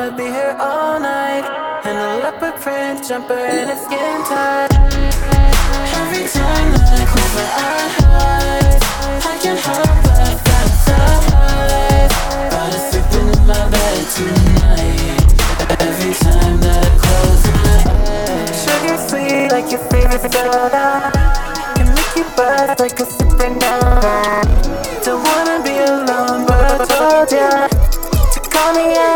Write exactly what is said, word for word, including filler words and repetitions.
I'ma be here all night. And a leopard print jumper and it's skin tight. Every time that I close my eyes, I can't help but fantasize about us sleeping in my bed tonight. Every time that I close my eyes, sugar sweet like your favorite soda, can make you buzz like a supernova. Don't wanna be alone, but I told ya to call me out.